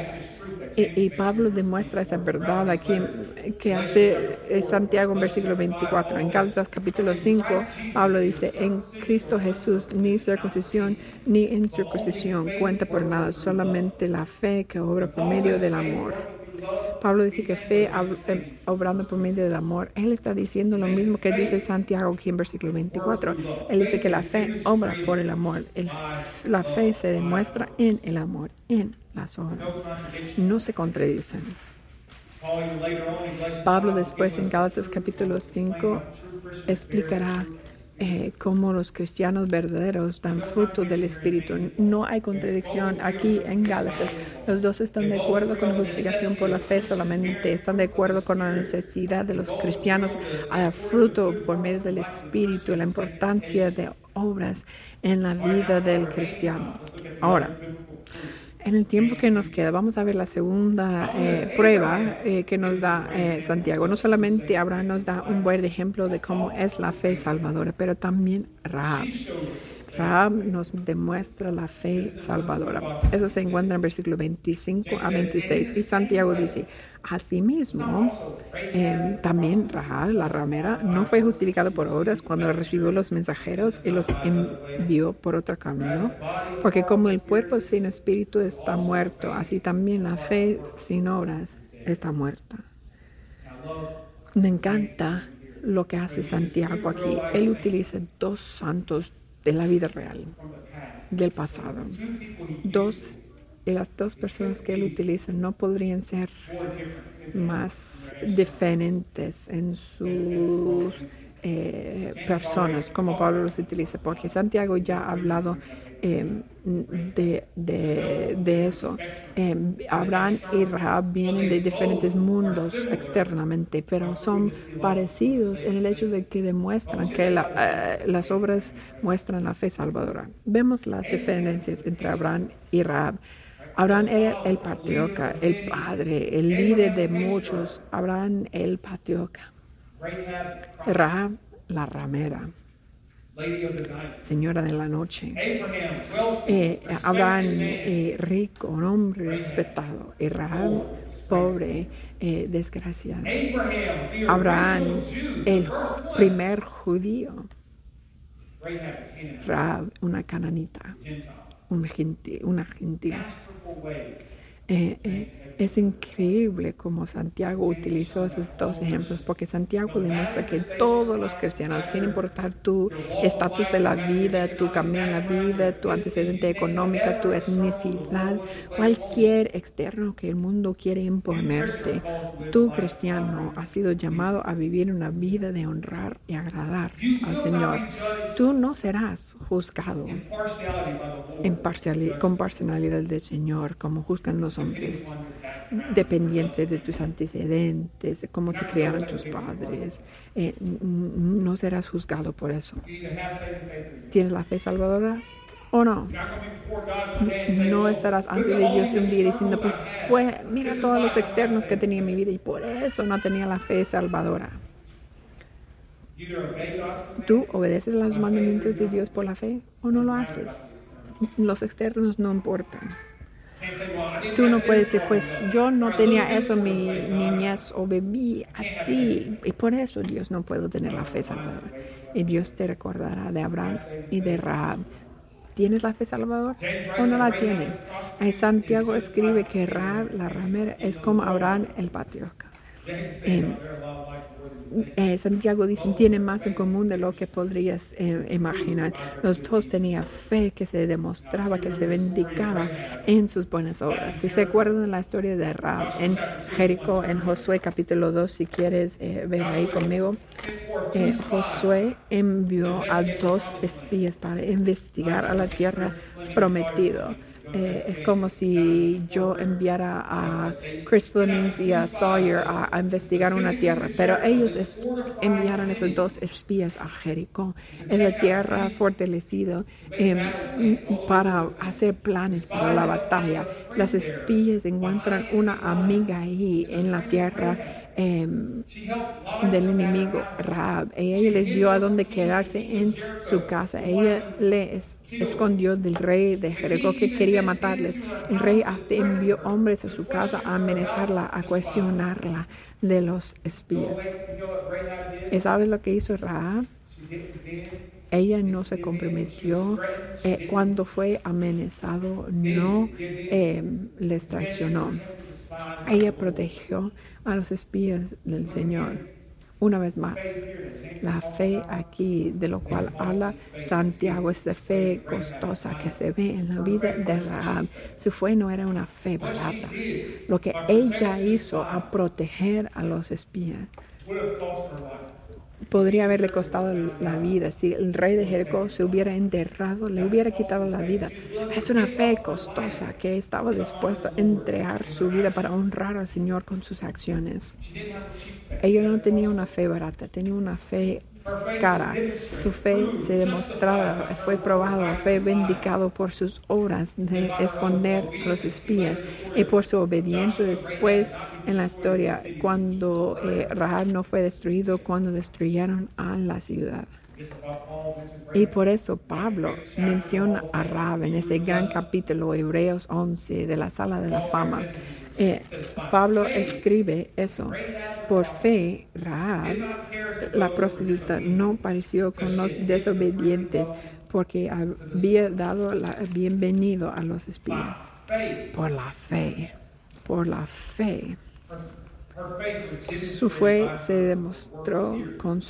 Y, y Pablo demuestra esa verdad aquí que hace Santiago en versículo veinticuatro. En Gálatas capítulo cinco, Pablo dice, en Cristo Jesús ni circuncisión ni incircuncisión cuenta por nada, solamente la fe que obra por medio del amor. Pablo dice que fe eh, obrando por medio del amor. Él está diciendo lo mismo que dice Santiago aquí en versículo veinticuatro. Él dice que la fe obra por el amor. El, la fe se demuestra en el amor, en las obras. No se contradicen. Pablo después en Gálatas capítulo cinco explicará Eh, como los cristianos verdaderos dan fruto del Espíritu. No hay contradicción aquí en Gálatas. Los dos están de acuerdo con la justificación por la fe solamente. Están de acuerdo con la necesidad de los cristianos a dar fruto por medio del Espíritu, la importancia de obras en la vida del cristiano. Ahora, en el tiempo que nos queda, vamos a ver la segunda eh, prueba eh, que nos da eh, Santiago. No solamente Abraham nos da un buen ejemplo de cómo es la fe salvadora, pero también Rahab. Rahab nos demuestra la fe salvadora. Eso se encuentra en versículos veinticinco a veintiséis. Y Santiago dice, asimismo, eh, también Rahab, la ramera, no fue justificado por obras cuando recibió los mensajeros y los envió por otro camino. Porque como el cuerpo sin espíritu está muerto, así también la fe sin obras está muerta. Me encanta lo que hace Santiago aquí. Él utiliza dos santos de la vida real, del pasado. Dos, y las dos personas que él utiliza no podrían ser más diferentes en sus eh, personas, como Pablo los utiliza, porque Santiago ya ha hablado eh, de, de, de eso. Eh, Abraham y Rahab vienen de diferentes mundos externamente, pero son parecidos en el hecho de que demuestran que la, eh, las obras muestran la fe salvadora. Vemos las diferencias entre Abraham y Rahab. Abraham era el patriarca, el padre, el líder de muchos. Abraham el patriarca. Rahab la ramera, señora de la noche. Eh, Abraham eh, rico, un hombre respetado, y Rahab pobre, eh, desgraciado. Abraham el primer judío, Rahab una cananita, una gentil. Una gentil. Eh, eh, es increíble cómo Santiago utilizó esos dos ejemplos, porque Santiago demuestra que todos los cristianos, sin importar tu estatus de la vida, tu camino en la vida, tu antecedente económico, tu etnicidad, cualquier externo que el mundo quiere imponerte, tú cristiano has sido llamado a vivir una vida de honrar y agradar al Señor. Tú no serás juzgado en parcialidad, con parcialidad del Señor, como juzgan los hombres, dependiente de tus antecedentes, de cómo te criaron tus padres. Eh, no serás juzgado por eso. ¿Tienes la fe salvadora o no? No estarás ante de Dios un día diciendo, pues, pues mira todos los externos que tenía en mi vida y por eso no tenía la fe salvadora. ¿Tú obedeces los mandamientos de Dios por la fe o no lo haces? Los externos no importan. Tú no puedes decir, pues yo no tenía eso en mi niñez o bebí así y por eso Dios no puedo tener la fe salvadora. Y Dios te recordará de Abraham y de Rahab. ¿Tienes la fe salvadora o no la tienes? Ahí Santiago escribe que Rahab, la ramera, es como Abraham, el patriarca. Eh, eh, Santiago dice, tiene más en común de lo que podrías eh, imaginar. Los dos tenían fe que se demostraba, que se vindicaba en sus buenas obras. Si se acuerdan de la historia de Rahab en Jericó, en Josué capítulo dos, si quieres eh, ver ahí conmigo, eh, Josué envió a dos espías para investigar a la tierra prometida. Eh, es como si yo enviara a Chris Flemings y a Sawyer a, a investigar una tierra, pero ellos es, enviaron esos dos espías a Jericó, en la tierra fortalecida, eh, para hacer planes para la batalla. Las espías encuentran una amiga ahí en la tierra Eh, del enemigo, Rahab. Ella les dio a dónde quedarse en su casa. Ella les escondió del rey de Jericó que quería matarles. El rey hasta envió hombres a su casa a amenazarla, a cuestionarla de los espías. ¿Y sabes lo que hizo Rahab? Ella no se comprometió eh, cuando fue amenazado, no eh, les traicionó. Ella protegió a los espías del Señor. Una vez más, la fe aquí, de lo cual habla Santiago, es de fe costosa que se ve en la vida de Rahab. Su fe no era una fe barata. Lo que ella hizo a proteger a los espías podría haberle costado la vida. Si el rey de Jericó se hubiera enterrado, le hubiera quitado la vida. Es una fe costosa que estaba dispuesto a entregar su vida para honrar al Señor con sus acciones. Ella no tenía una fe barata, tenía una fe cara. Su fe se demostraba, fue probada, fue vindicado por sus obras de esconder a los espías y por su obediencia después en la historia, cuando eh, Rahab no fue destruido, cuando destruyeron a la ciudad. Y por eso Pablo menciona a Rahab en ese gran capítulo, Hebreos once, de la Sala de la Fama. Eh, Pablo escribe eso. Por fe, Rahab, la prostituta, no pareció con los desobedientes porque había dado la bienvenida a los espías. Por la fe, por la fe. Su fe se demostró con sus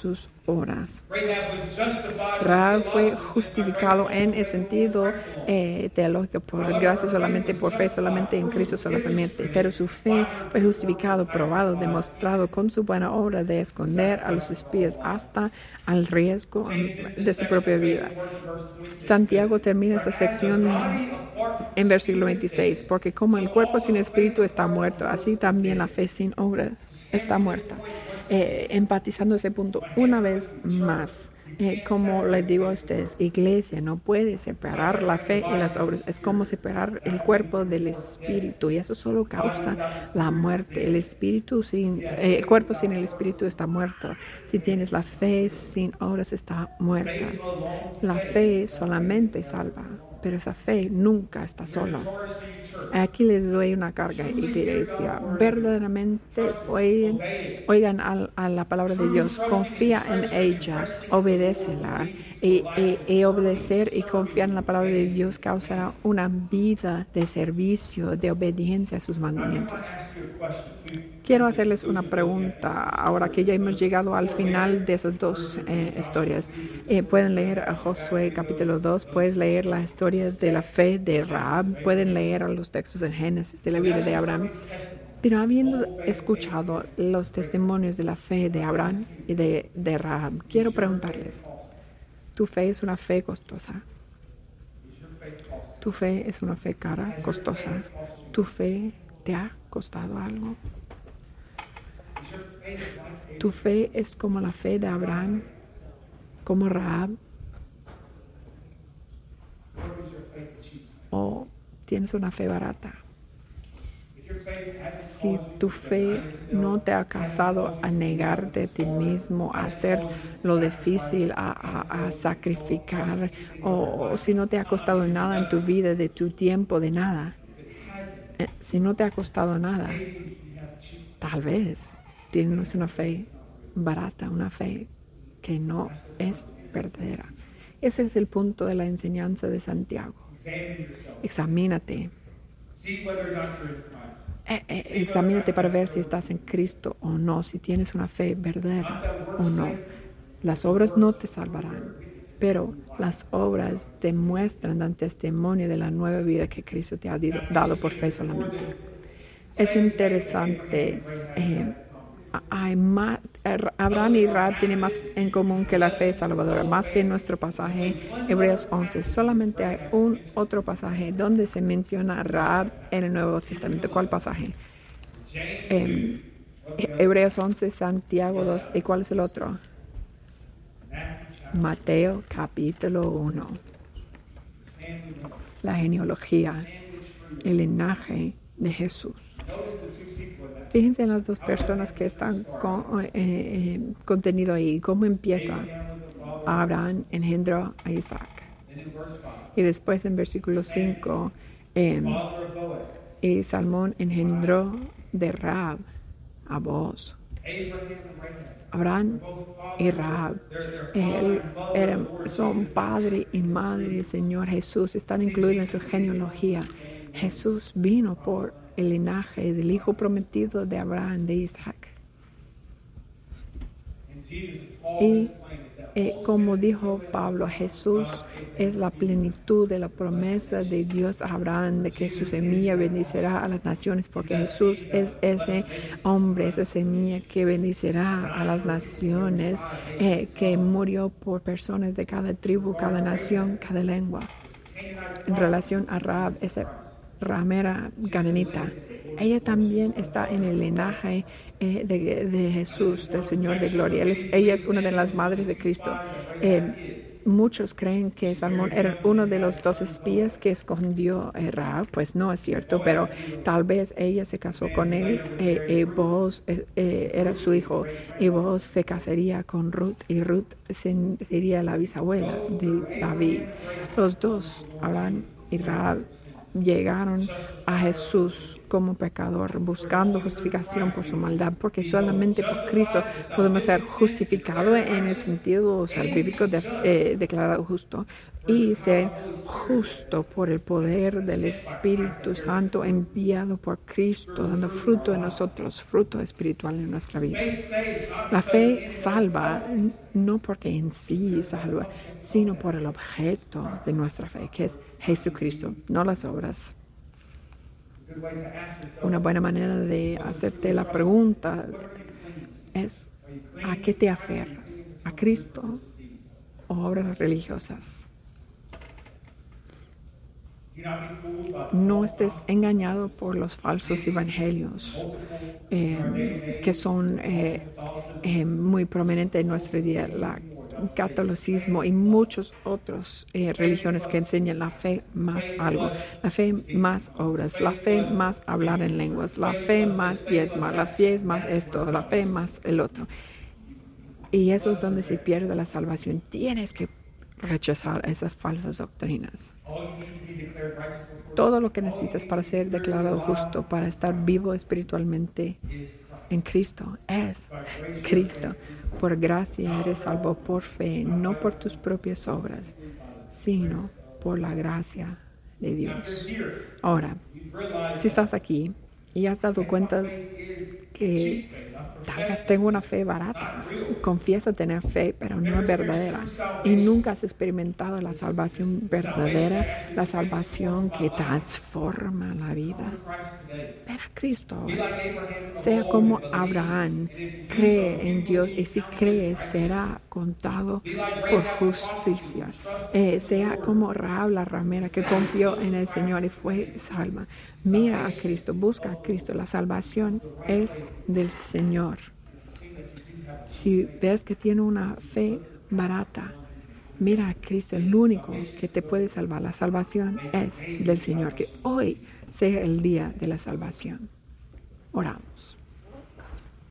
horas. Rahab fue justificado en el sentido eh, teológico por gracia solamente, por fe solamente, en Cristo solamente. Pero su fe fue justificado, probado, demostrado con su buena obra de esconder a los espías hasta al riesgo de su propia vida. Santiago termina esta sección en versículo veintiséis, porque como el cuerpo sin espíritu está muerto, así también la fe sin obras está muerta. Eh, empatizando ese punto una vez más. Eh, como les digo a ustedes, iglesia no puede separar la fe y las obras. Es como separar el cuerpo del espíritu, y eso solo causa la muerte. El espíritu sin, eh, el cuerpo sin el espíritu está muerto. Si tienes la fe sin obras, está muerta. La fe solamente salva, pero esa fe nunca está sola. Aquí les doy una carga, iglesia. Verdaderamente oigan, oigan a, a la palabra de Dios, confía en ella, obedécela. Y, y, y obedecer y confiar en la palabra de Dios causará una vida de servicio, de obediencia a sus mandamientos. Quiero hacerles una pregunta ahora que ya hemos llegado al final de esas dos eh, historias. Eh, pueden leer a Josué capítulo dos, puedes leer la historia de la fe de Rahab, pueden leer a los textos en Génesis de la vida de Abraham. Pero habiendo escuchado los testimonios de la fe de Abraham y de, de Rahab, quiero preguntarles, ¿tu fe es una fe costosa? ¿Tu fe es una fe cara, costosa? ¿Tu fe te ha costado algo? ¿Tu fe es como la fe de Abraham, como Rahab? ¿O tienes una fe barata? Si tu fe no te ha causado a negarte a ti mismo, a hacer lo difícil, a, a, a sacrificar, o, o si no te ha costado nada en tu vida, de tu tiempo, de nada, eh, si no te ha costado nada, tal vez tienes una fe barata, una fe que no es verdadera. Ese es el punto de la enseñanza de Santiago. Examínate. Eh, eh, examínate para ver si estás en Cristo o no, si tienes una fe verdadera o no. Las obras no te salvarán, pero las obras demuestran, dan testimonio de la nueva vida que Cristo te ha dado por fe solamente. Es interesante. Eh, hay más, Abraham y Rahab tienen más en común que la fe salvadora, más que en nuestro pasaje Hebreos once. Solamente hay un otro pasaje donde se menciona Rahab en el Nuevo Testamento. ¿Cuál pasaje? Eh, Hebreos once, Santiago dos. ¿Y cuál es el otro? Mateo capítulo uno. La genealogía, el linaje de Jesús. Fíjense en las dos personas que están con, eh, eh, contenido ahí. ¿Cómo empieza? Abraham engendró a Isaac. Y después en versículo cinco, eh, y Salmón engendró de Rahab a Booz. Abraham y Rahab él, él, son padre y madre del Señor Jesús. Están incluidos en su genealogía. Jesús vino por el linaje del hijo prometido de Abraham, de Isaac. Y eh, como dijo Pablo, Jesús es la plenitud de la promesa de Dios a Abraham, de que su semilla bendecirá a las naciones, porque Jesús es ese hombre, esa semilla que bendecirá a las naciones, eh, que murió por personas de cada tribu, cada nación, cada lengua. En relación a Rahab, esa ramera cananita, ella también está en el linaje eh, de, de Jesús, del Señor de Gloria. Él es, ella es una de las madres de Cristo. Eh, muchos creen que Salmón era uno de los dos espías que escondió a Rahab. Pues no es cierto, pero tal vez ella se casó con él. Eh, eh, Booz eh, eh, era su hijo, y Booz se casaría con Ruth, y Ruth sería la bisabuela de David. Los dos, Abraham y Rahab, llegaron a Jesús como pecador, buscando justificación por su maldad, porque solamente por Cristo podemos ser justificados en el sentido salvífico de, eh, declarado justo, y ser justo por el poder del Espíritu Santo enviado por Cristo, dando fruto en nosotros, fruto espiritual en nuestra vida. La fe salva no porque en sí salva, sino por el objeto de nuestra fe, que es Jesucristo, no las obras. Una buena manera de hacerte la pregunta es: ¿a qué te aferras? ¿A Cristo o obras religiosas? No estés engañado por los falsos evangelios eh, que son eh, eh, muy prominentes en nuestro día, la catolicismo y muchas otras eh, religiones que enseñan la fe más algo, la fe más obras, la fe más hablar en lenguas, la fe más diezma, la fe es más esto, la fe más el otro. Y eso es donde se pierde la salvación. Tienes que rechazar esas falsas doctrinas. Todo lo que necesitas para ser declarado justo, para estar vivo espiritualmente en Cristo, es Cristo. Por gracia eres salvo por fe, no por tus propias obras, sino por la gracia de Dios. Ahora, si estás aquí y has dado cuenta que tal vez tengo una fe barata, confiesa tener fe, pero no es verdadera, y nunca has experimentado la salvación verdadera, la salvación que transforma la vida, ven a Cristo ahora. Sea como Abraham, cree en Dios, y si cree será contado por justicia. Eh, sea como Rahab la ramera, que confió en el Señor y fue salva. Mira a Cristo, busca a Cristo. La salvación es del Señor. Si ves que tiene una fe barata, mira a Cristo, el único que te puede salvar. La salvación es del Señor. Que hoy sea el día de la salvación. Oramos.